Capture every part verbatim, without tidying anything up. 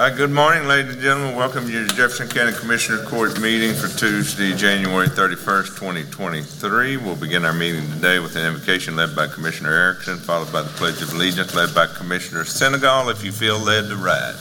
All right, good morning, ladies and gentlemen. Welcome you to Jefferson County Commissioner Court meeting for Tuesday, January thirty-first, twenty twenty-three. We'll begin our meeting today with an invocation led by Commissioner Erickson, followed by the Pledge of Allegiance led by Commissioner Senegal, if you feel led to rise.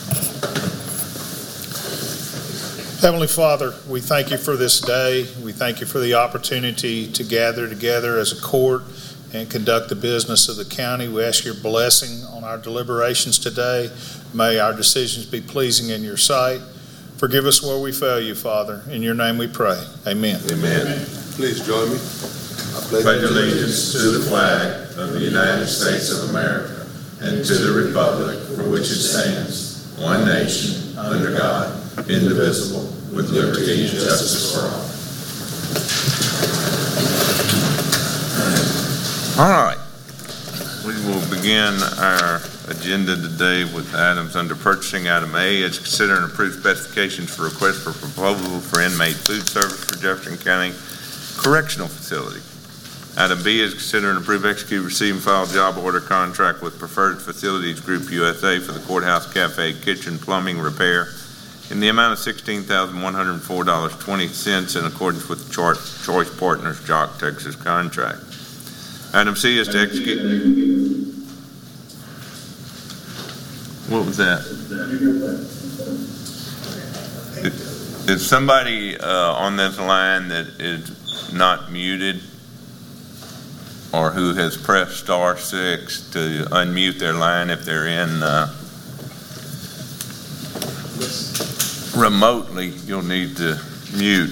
Heavenly Father, we thank you for this day. We thank you for the opportunity to gather together as a court and conduct the business of the county. We ask your blessing on our deliberations today. May our decisions be pleasing in your sight. Forgive us where we fail you, Father. In your name we pray. Amen. Amen. Please join me. I pledge, pledge allegiance to the flag of the United States of America and to the republic for which it stands, one nation, under God, indivisible, with liberty and justice for all. All right. We will begin our agenda today with items under purchasing. Item A is consider and approve specifications for request for proposal for inmate food service for Jefferson County Correctional Facility. Item B is consider and approve, execute, receive, and file job order contract with Preferred Facilities Group U S A for the Courthouse Cafe Kitchen Plumbing Repair in the amount of sixteen thousand one hundred four dollars and twenty cents in accordance with the Choice Partners Jock Texas contract. Item C is to execute. What was that? Is somebody uh, on this line that is not muted or who has pressed star six to unmute their line if they're in uh, remotely? You'll need to mute.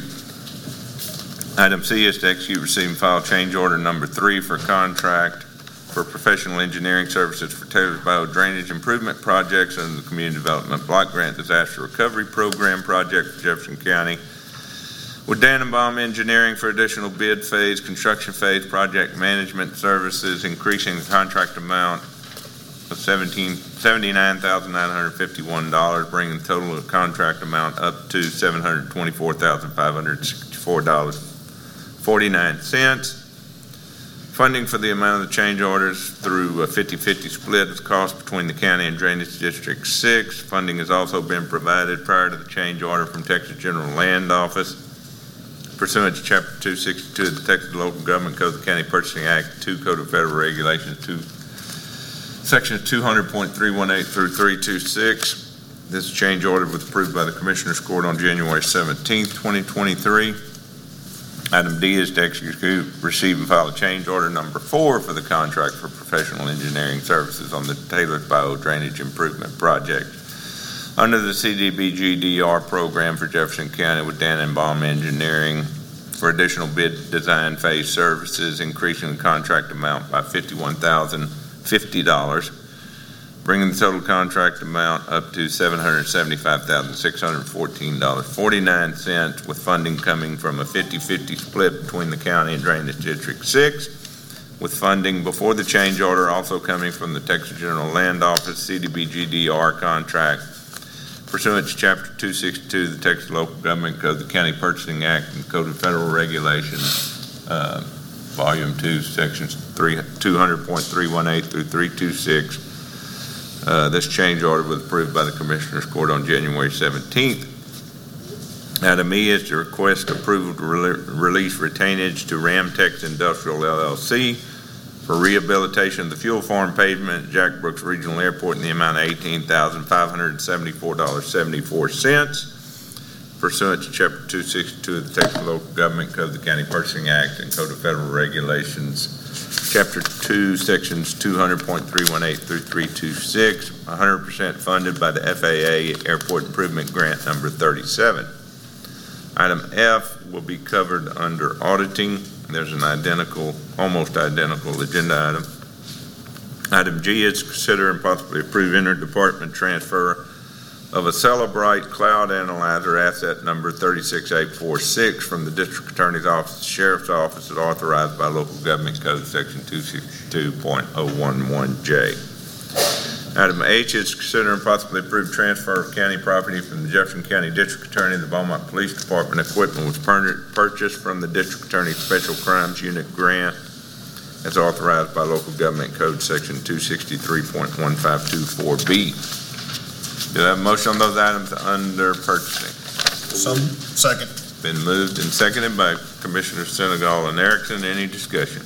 Item C is to execute, receive, and file change order number three for contract for professional engineering services for Taylorsville drainage improvement projects under the Community Development Block Grant Disaster Recovery Program project for Jefferson County with Dannenbaum Engineering for additional bid phase, construction phase, project management services, increasing the contract amount of seventy-nine thousand nine hundred fifty-one dollars, bringing the total contract amount up to seven hundred twenty-four thousand five hundred sixty-four dollars and forty-nine cents. Funding for the amount of the change orders through a fifty-fifty split of cost between the county and Drainage District six. Funding has also been provided prior to the change order from Texas General Land Office pursuant to Chapter two sixty-two of the Texas Local Government Code of the County Purchasing Act, two Code of Federal Regulations, two Sections two hundred point three one eight through three twenty-six. This change order was approved by the Commissioners Court on January seventeenth, twenty twenty-three. Item D is to execute, receive, and file a change order number four for the contract for professional engineering services on the Taylorsville Drainage Improvement Project under the C D B G D R program for Jefferson County with Dannenbaum Engineering for additional bid design phase services, increasing the contract amount by fifty-one thousand fifty dollars, bringing the total contract amount up to seven hundred seventy-five thousand six hundred fourteen dollars and forty-nine cents, with funding coming from a fifty-fifty split between the county and Drainage District six, with funding before the change order also coming from the Texas General Land Office C D B G D R contract pursuant to Chapter two sixty-two of the Texas Local Government Code of the County Purchasing Act and Code of Federal Regulations, uh, Volume two, Sections two hundred point three one eight through three twenty-six. Uh, this change order was approved by the Commissioners Court on January seventeenth. Item E is to request approval to re release retainage to Ramtex Industrial L L C for rehabilitation of the fuel farm pavement at Jack Brooks Regional Airport in the amount of eighteen thousand five hundred seventy-four dollars and seventy-four cents pursuant to Chapter two sixty-two of the Texas Local Government Code of the County Purchasing Act and Code of Federal Regulations, Chapter two, Sections two hundred point three one eight through three twenty-six, one hundred percent funded by the F A A Airport Improvement Grant number thirty-seven. Item F will be covered under auditing. There's an identical, almost identical agenda item. Item G is consider and possibly approve interdepartment transfer of a Celebrite Cloud Analyzer asset number thirty-six eight forty-six from the District Attorney's Office to Sheriff's Office as authorized by Local Government Code Section two sixty-two point oh one one J. Item H is consider and possibly approve transfer of county property from the Jefferson County District Attorney to the Beaumont Police Department. Equipment was purchased from the District Attorney's Special Crimes Unit grant as authorized by Local Government Code Section two sixty-three point one five two four B. Do I have a motion on those items under purchasing? Some, second. Been moved and seconded by Commissioner Senegal and Erickson. Any discussion?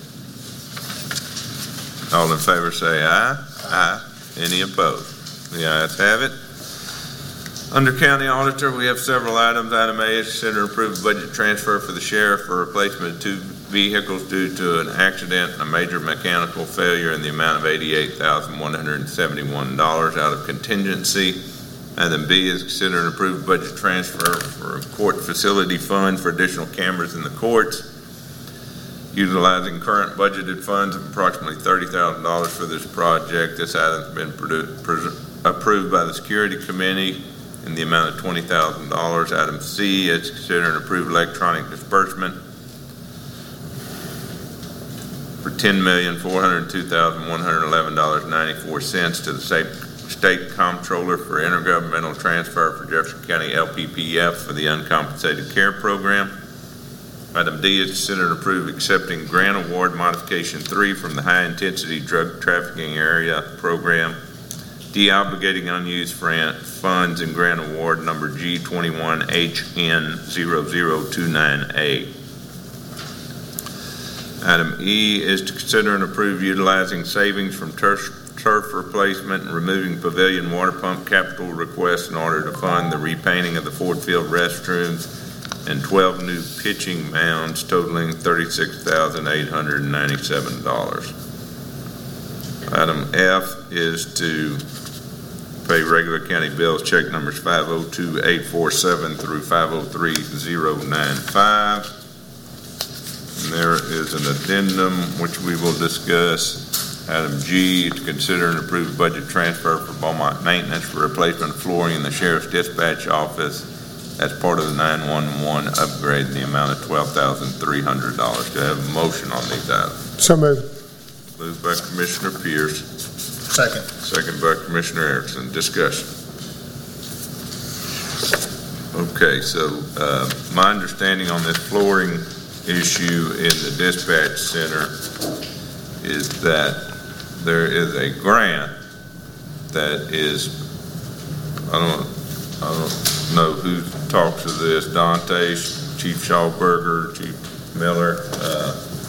All in favor say aye. Aye. Any opposed? The ayes have it. Under County Auditor, we have several items. Item A is consider and approve a budget transfer for the sheriff for replacement of two vehicles due to an accident and a major mechanical failure in the amount of eighty-eight thousand one hundred seventy-one dollars out of contingency. Item B is consider and approve budget transfer for a court facility fund for additional cameras in the courts, utilizing current budgeted funds of approximately thirty thousand dollars for this project. This item has been approved by the Security Committee in the amount of twenty thousand dollars. Item C is consider and approve electronic disbursement for ten million four hundred two thousand one hundred eleven dollars and ninety-four cents to the state, state comptroller for intergovernmental transfer for Jefferson County L P P F for the uncompensated care program. Item D is consider and approve accepting grant award modification three from the high intensity drug trafficking area program, de-obligating unused grant funds and grant award number G twenty-one H N zero zero two nine A. Item E is to consider and approve utilizing savings from turf, turf replacement and removing pavilion water pump capital requests in order to fund the repainting of the Ford Field restrooms and twelve new pitching mounds totaling thirty-six thousand eight hundred ninety-seven dollars. Item F is to pay regular county bills, check numbers five oh two eight four seven through five oh three oh nine five. And there is an addendum which we will discuss. Item G, to consider and approve budget transfer for Beaumont Maintenance for replacement of flooring in the Sheriff's Dispatch Office as part of the nine one one upgrade in the amount of twelve thousand three hundred dollars. Do I have a motion on these items? So moved. Moved by Commissioner Pierce. Second. Second by Commissioner Erickson. Discussion. Okay, so uh, my understanding on this flooring issue in the dispatch center is that there is a grant that is, I don't, I don't know who talks to this, Dante, Chief Schauberger, Chief Miller, uh,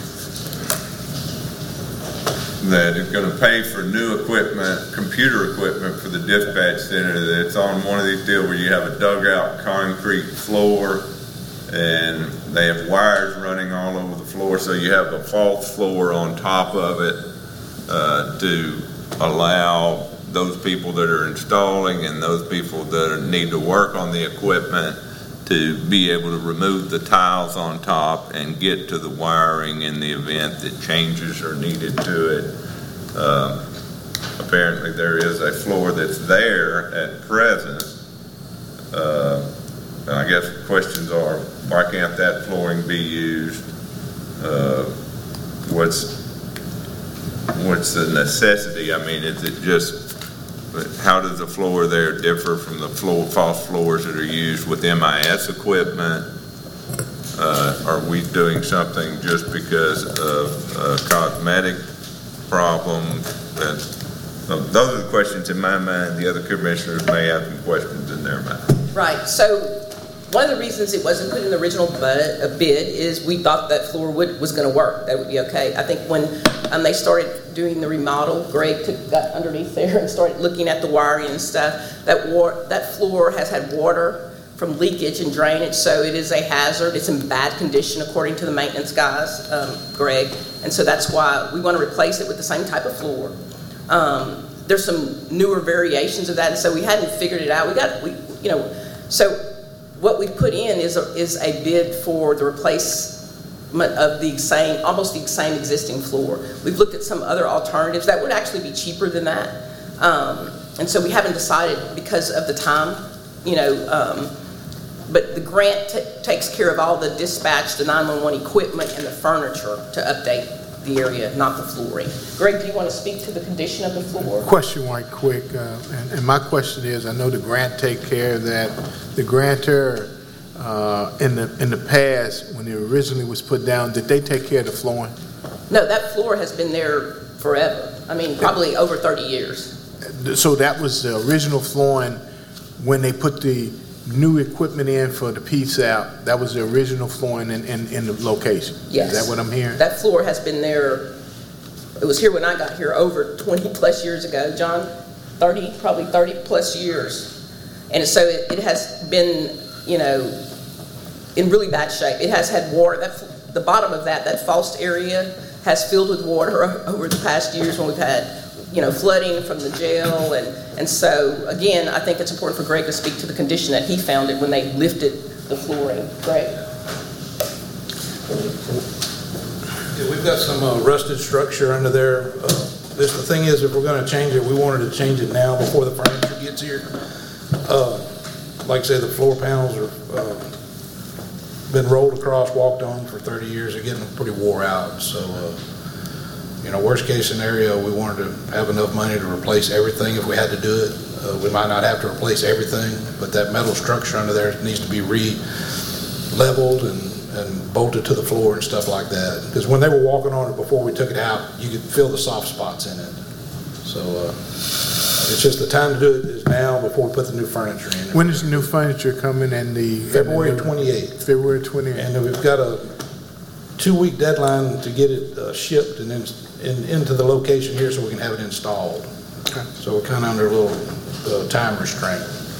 that is going to pay for new equipment, computer equipment for the dispatch center. That's on one of these deals where you have a dugout concrete floor and they have wires running all over the floor, so you have a false floor on top of it uh, to allow those people that are installing and those people that are, need to work on the equipment to be able to remove the tiles on top and get to the wiring in the event that changes are needed to it. Um, apparently there is a floor that's there at present. Uh, and I guess the questions are, why can't that flooring be used? Uh, what's, what's the necessity? I mean, is it just, how does the floor there differ from the floor, false floors that are used with M I S equipment? Uh, are we doing something just because of a cosmetic problem? That, so those are the questions in my mind. The other commissioners may have some questions in their mind. Right. So one of the reasons it wasn't put in the original bud, a bid is we thought that floor would, was going to work. That would be okay. I think when um, they started doing the remodel, Greg took, got underneath there and started looking at the wiring and stuff. That, war, that floor has had water from leakage and drainage, so it is a hazard. It's in bad condition according to the maintenance guys, um, Greg, and so that's why we want to replace it with the same type of floor. Um, there's some newer variations of that, and so we hadn't figured it out. We got, we, you know, so what we put in is a, is a bid for the replacement of the same, almost the same existing floor. We've looked at some other alternatives that would actually be cheaper than that, um, and so we haven't decided because of the time, you know. Um, But the grant t- takes care of all the dispatch, the nine one one equipment, and the furniture to update the area, not the flooring. Greg, do you want to speak to the condition of the floor? Question right quick, uh, and, and my question is, I know the grant take care of that. The grantor uh, in the in the past, when it originally was put down, did they take care of the flooring? No, that floor has been there forever. I mean, probably over thirty years. So that was the original flooring when they put the new equipment in for the piece out, that was the original flooring in, in, in the location? Yes. Is that what I'm hearing? That floor has been there, it was here when I got here over twenty plus years ago, John, thirty, probably thirty plus years. And so it, it has been, you know, in really bad shape. It has had water, that, the bottom of that, that false area has filled with water over the past years when we've had, you know, flooding from the jail. And, and so, again, I think it's important for Greg to speak to the condition that he found it when they lifted the flooring. Greg? Yeah, we've got some uh, rusted structure under there. Uh, this, the thing is, if we're going to change it, we wanted to change it now before the furniture gets here. Uh, like I said, the floor panels are uh, been rolled across, walked on for thirty years. They're getting pretty wore out. So, uh, you know, worst case scenario, we wanted to have enough money to replace everything if we had to do it. Uh, we might not have to replace everything, but that metal structure under there needs to be re-leveled and, and bolted to the floor and stuff like that. Because when they were walking on it before we took it out, you could feel the soft spots in it. So uh, it's just the time to do it is now before we put the new furniture in. When is the new furniture coming in the? February twenty-eighth. February twenty-eighth. And we've got a two-week deadline to get it uh, shipped and then in, into the location here so we can have it installed. Okay. So we're kind of under a little uh, time restraint.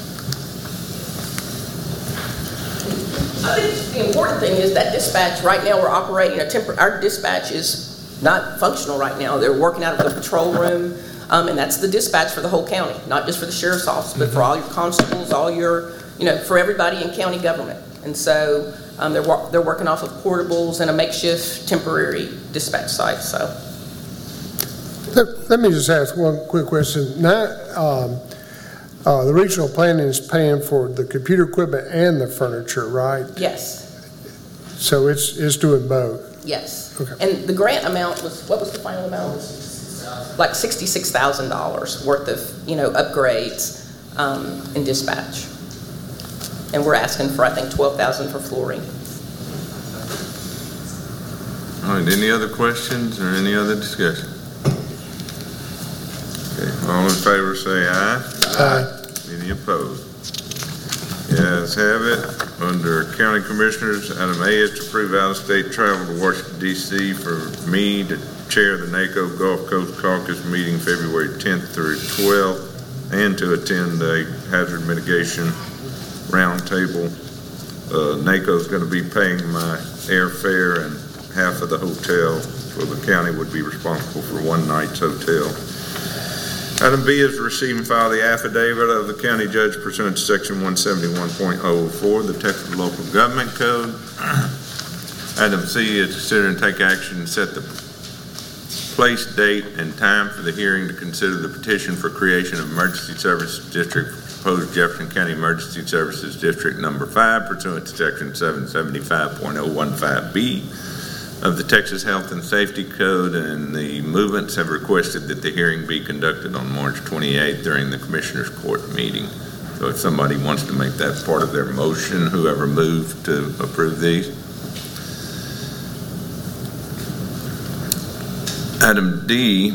I think the important thing is that dispatch, right now we're operating a tempor- our dispatch is not functional right now. They're working out of the patrol room, um, and that's the dispatch for the whole county, not just for the sheriff's office, but mm-hmm. for all your constables, all your, you know, for everybody in county government. And so um, they're, wa- they're working off of portables and a makeshift temporary dispatch site, so. Let, let me just ask one quick question. Now, um, uh, the regional planning is paying for the computer equipment and the furniture, right? Yes. So it's it's doing both? Yes. Okay. And the grant amount was, what was the final amount? Like sixty-six thousand dollars worth of, you know, upgrades um, in dispatch. And we're asking for, I think, twelve thousand dollars for flooring. All right, any other questions or any other discussion? Okay, all in favor say aye. Aye. Any opposed? Yes, have it. Under County Commissioners, item A is to approve out-of-state travel to Washington, D C for me to chair the NACO Gulf Coast Caucus meeting February tenth through twelfth and to attend a hazard mitigation roundtable. Uh, NACO is going to be paying my airfare and half of the hotel, so the county would be responsible for one night's hotel. Item B is to receive and file the affidavit of the county judge pursuant to section one seventy-one point oh oh four of the Texas Local Government Code. Item C is to consider and take action and set the place, date, and time for the hearing to consider the petition for creation of Emergency Services District for proposed Jefferson County Emergency Services District Number five pursuant to section seven seventy-five point oh one five B of the Texas Health and Safety Code, and the movements have requested that the hearing be conducted on March twenty-eighth during the Commissioners Court meeting. So if somebody wants to make that part of their motion, whoever moved to approve these. Item D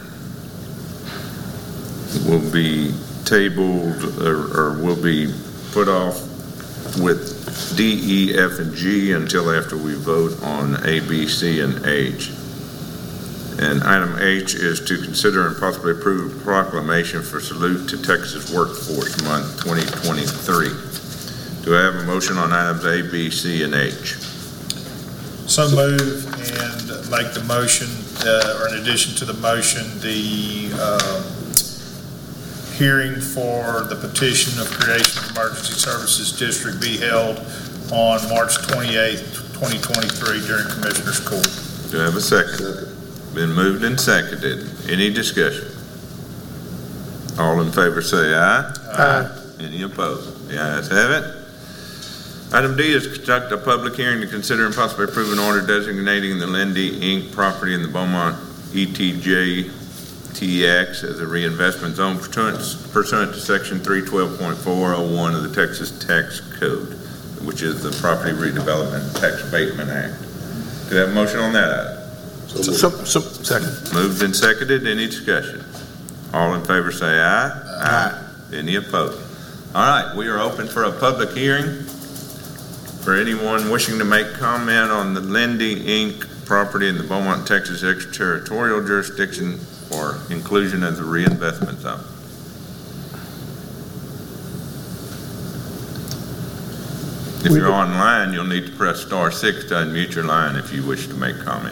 will be tabled or, or will be put off with D, E, F, and G until after we vote on A, B, C, and H. And item H is to consider and possibly approve a proclamation for Salute to Texas Workforce Month twenty twenty-three. Do I have a motion on items A, B, C, and H? So move and make the motion, uh, or in addition to the motion, the uh, hearing for the petition of creation of Emergency Services District be held on March twenty-eighth, twenty twenty-three during Commissioners Court. Do I have a second? Second. Been moved and seconded. Any discussion? All in favor say aye. Aye. Any opposed? The ayes have it. Item D is to conduct a public hearing to consider and possibly approve an order designating the Lindy Incorporated property in the Beaumont E T J T X as a reinvestment zone pursuant, pursuant to section three twelve point four oh one of the Texas Tax Code, which is the Property Redevelopment Tax Abatement Act. Do you have a motion on that item? So, so, so, second. Moved and seconded. Any discussion? All in favor say aye. Aye. Any opposed? All right, we are open for a public hearing for anyone wishing to make comment on the Lindy Incorporated property in the Beaumont, Texas extraterritorial jurisdiction for inclusion as a reinvestment zone. If you're online, you'll need to press star six to unmute your line if you wish to make comment.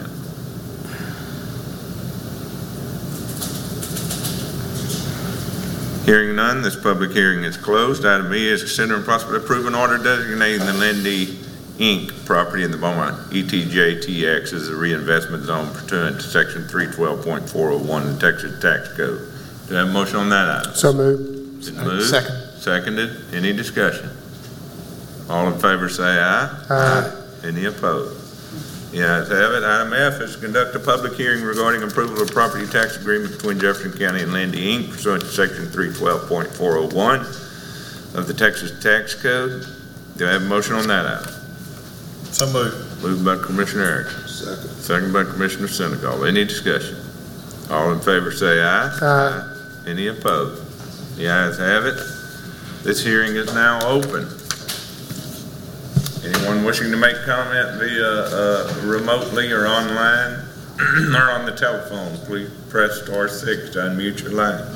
Hearing none, this public hearing is closed. Item E is consider and possibly approve an order designating the Lindy Incorporated property in the Beaumont E T J T X as a reinvestment zone pursuant to section three twelve point four oh one of the Texas Tax Code. Do I have a motion on that item? So moved. Been moved. Second. Seconded. Any discussion? All in favor say aye. Aye. Any opposed? The ayes have it. Item F is to conduct a public hearing regarding approval of property tax agreement between Jefferson County and Lindy Incorporated pursuant to section three twelve point four oh one of the Texas Tax Code. Do I have a motion on that item? So moved. Moved by Commissioner Erickson. Second. Second by Commissioner Senegal. Any discussion? All in favor say aye. Aye. Any opposed? The ayes have it. This hearing is now open. Anyone wishing to make comment via uh, remotely or online or on the telephone, please press star six to unmute your line.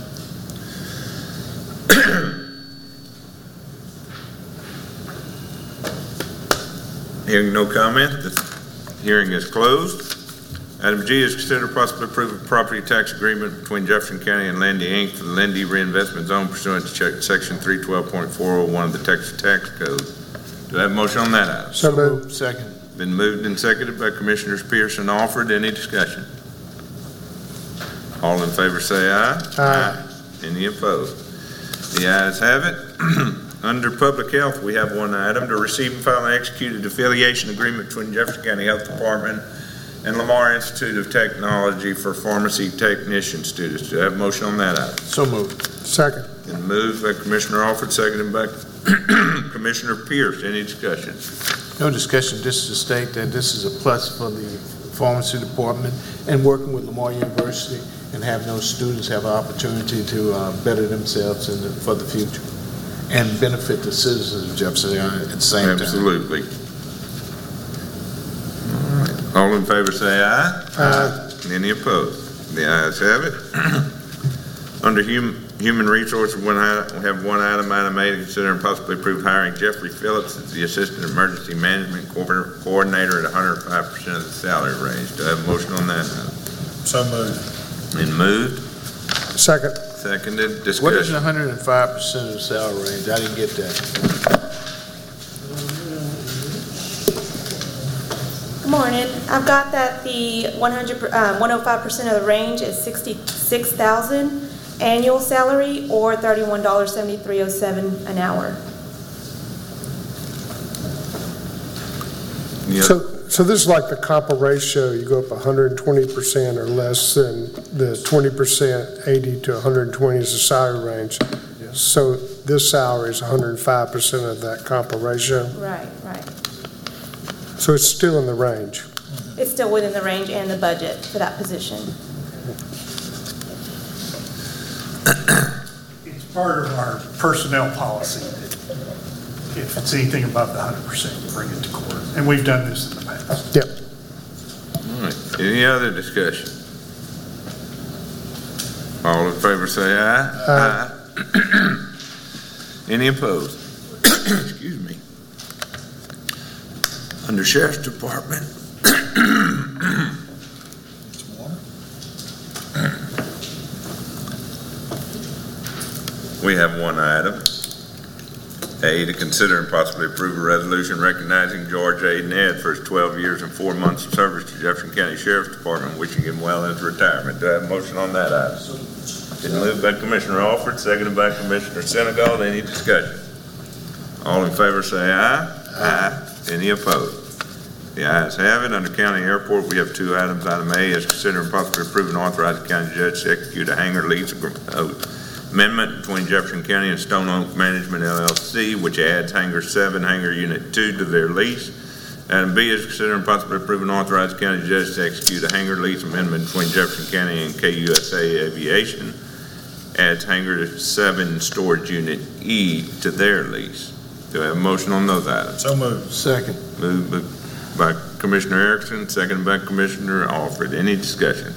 Hearing no comment, the hearing is closed. Item G is consider possibly approve a property tax agreement between Jefferson County and Lindy Incorporated for the Lindy Reinvestment Zone pursuant to check section three twelve point four oh one of the Texas Tax Code. Do I have a motion on that item? So moved. Second. Been moved and seconded by Commissioners Pierce and Alford. Any discussion? All in favor say aye. Aye. Any opposed? The ayes have it. Under Public Health, we have one item to receive and file an executed affiliation agreement between Jefferson County Health Department and Lamar Institute of Technology for pharmacy technician students. Do I have a motion on that item? So moved. Second. Been moved by Commissioner Alford, seconded by Commissioner Pierce. Any discussion? No discussion, just to state that this is a plus for the pharmacy department and working with Lamar University and having those students have an opportunity to uh, better themselves in the, for the future and benefit the citizens of Jefferson County at the same time. Absolutely. All right. All in favor say aye. Aye. Any opposed? The ayes have it. Under hum, Human Resources, one item, we have one item, item A, to consider and possibly approve hiring Jeffrey Phillips as the Assistant Emergency Management Co- Coordinator at one hundred five percent of the salary range. Do I have a motion on that item? So moved. Been moved, Second. seconded, What is discussion. one hundred five percent of the salary range? I didn't get that. Good morning. I've got that the one hundred, um, one hundred five percent of the range is sixty-six thousand annual salary or thirty-one dollars and seventy-three cents oh seven an hour. Yeah. So, so this is like the copper ratio, you go up one hundred twenty percent or less than the twenty percent, eighty to one hundred twenty is the salary range. So this salary is one hundred five percent of that copper ratio. Right, right. So it's still in the range. It's still within the range and the budget for that position. It's part of our personnel policy that if it's anything above the one hundred percent, you bring it to court. And we've done this in the past. Yep. All right. Any other discussion? All in favor say aye. Aye. Any opposed? Excuse me. Under Sheriff's Department. We have one item. A, to consider and possibly approve a resolution recognizing George A. Ned for his twelve years and four months of service to Jefferson County Sheriff's Department, wishing him well in his retirement. Do I have a motion on that item? Been moved by Commissioner Alford, seconded by Commissioner Senegal. Any discussion? All in favor say aye. Aye. Any opposed? The ayes have it. Under County Airport, we have two items. Item A is consider and possibly approve and authorize the county judge to execute a hangar lease amendment between Jefferson County and Stone Oak Management L L C, which adds Hangar seven, Hangar Unit two to their lease. Item B is consider and possibly approve and authorize the county judge to execute a hangar lease amendment between Jefferson County and K U S A Aviation, adds hangar seven storage unit E to their lease. Do I have a motion on those items? So moved. Second. Moved by Commissioner Erickson, seconded by Commissioner Alford. Any discussion?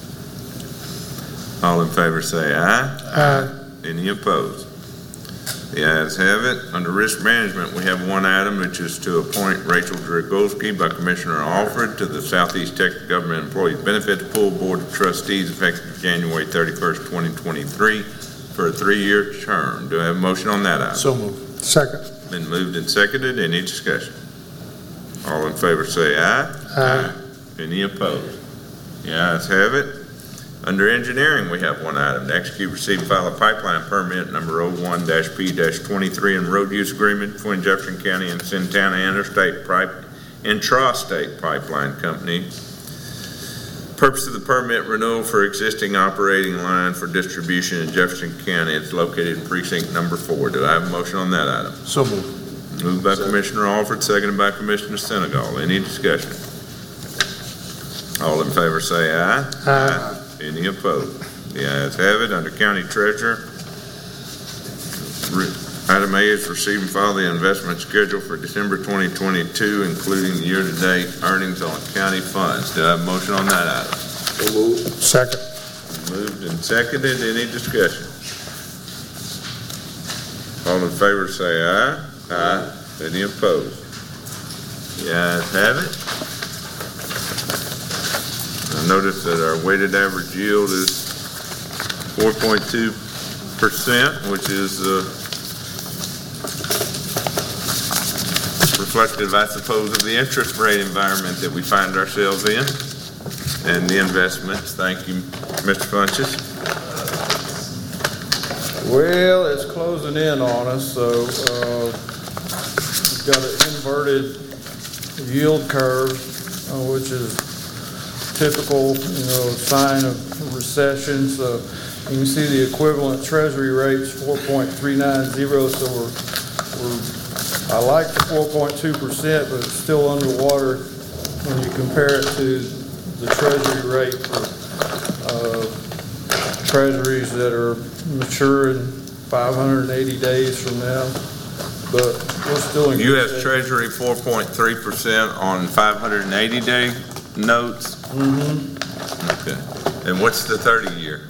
All in favor say aye. Aye. Any opposed? The ayes have it. Under risk management, we have one item, which is to appoint Rachel Dragowski by Commissioner Alford to the Southeast Texas Government Employees Benefits Pool Board of Trustees effective January thirty-first, twenty twenty-three for a three-year term. Do I have a motion on that item? So moved. Second. Been moved and seconded. Any discussion? All in favor say aye. Aye. Any opposed? The ayes have it. Under engineering, we have one item, to execute, receive, and file a pipeline permit number oh one P twenty-three and road use agreement between Jefferson County and Santana Interstate Pipe, Intrastate Pipeline Company. Purpose of the permit, renewal for existing operating line for distribution in Jefferson County. It's located in precinct number four. Do I have a motion on that item? So moved. Moved by Commissioner Alford, seconded by Commissioner Senegal. Any discussion? All in favor say aye. Aye. Any opposed? The ayes have it. Under County Treasurer, re- item A is receive and file the investment schedule for December twenty twenty-two, including the year-to-date earnings on county funds. Do I have a motion on that item? So moved. Second. Moved and seconded. Any discussion? All in favor say aye. Aye. Any opposed? The ayes have it. I notice that our weighted average yield is four point two percent, which is uh, reflective, I suppose, of the interest rate environment that we find ourselves in and the investments. Thank you, Mister Funches. Well, it's closing in on us, so uh, we've got an inverted yield curve, uh, which is typical, you know, sign of recession. So you can see the equivalent Treasury rates four point three nine zero. So we're, we're I like the four point two percent, but it's still underwater when you compare it to the Treasury rate for uh, Treasuries that are mature in five hundred eighty days from now. But we're still in U S good shape. Treasury four point three percent on five hundred eighty day notes. Mm-hmm. Okay. And what's the thirty year?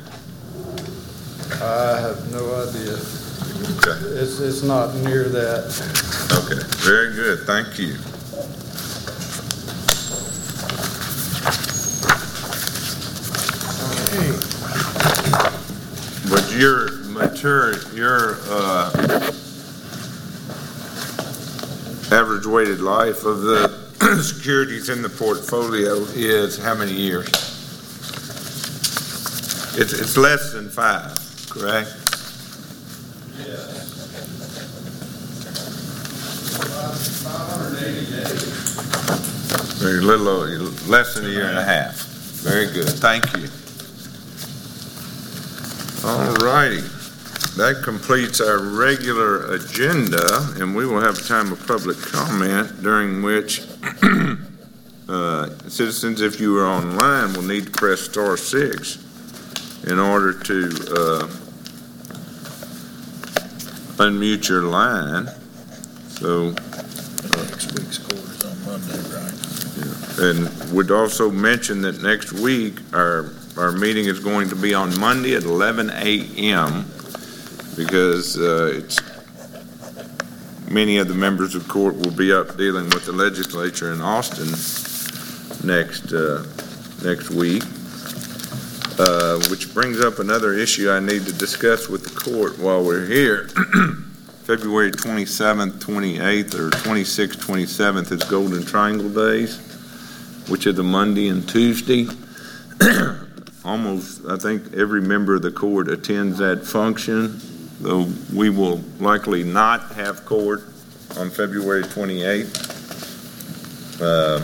I have no idea. Okay. It's, it's not near that. Okay. Very good. Thank you. But your mature, your uh, average weighted life of the securities in the portfolio is how many years? It's, it's less than five, correct? Yes. five hundred eighty days. Very little, less than a year and a half. Very good. Thank you. All righty. That completes our regular agenda, and we will have a time of public comment during which uh, citizens, if you are online, will need to press star six in order to uh, unmute your line. So, Next week's court is on Monday, right? yeah. And would also mention that next week our our meeting is going to be on Monday at eleven a.m. because uh, it's many of the members of court will be up dealing with the legislature in Austin next uh, next week, uh, which brings up another issue I need to discuss with the court while we're here. February twenty-seventh, twenty-eighth, or twenty-sixth, twenty-seventh is Golden Triangle Days, which are the Monday and Tuesday. Almost, I think every member of the court attends that function, though we will likely not have court on February twenty-eighth. Uh,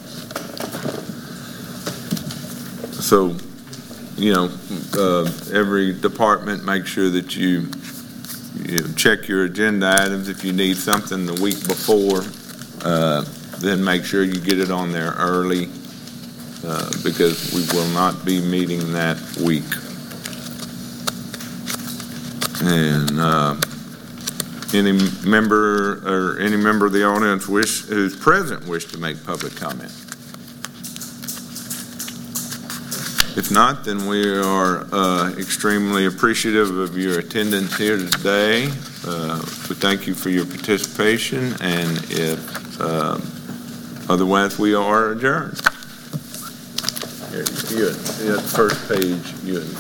so, you know, uh, every department, make sure that you, you know, check your agenda items. If you need something the week before, uh, then make sure you get it on there early. Uh, because we will not be meeting that week. And uh, any member, or any member of the audience wish, who's present wish to make public comment? If not, then we are uh, extremely appreciative of your attendance here today. Uh, We thank you for your participation, and if uh, otherwise, we are adjourned. Here, you, you had the first page, you had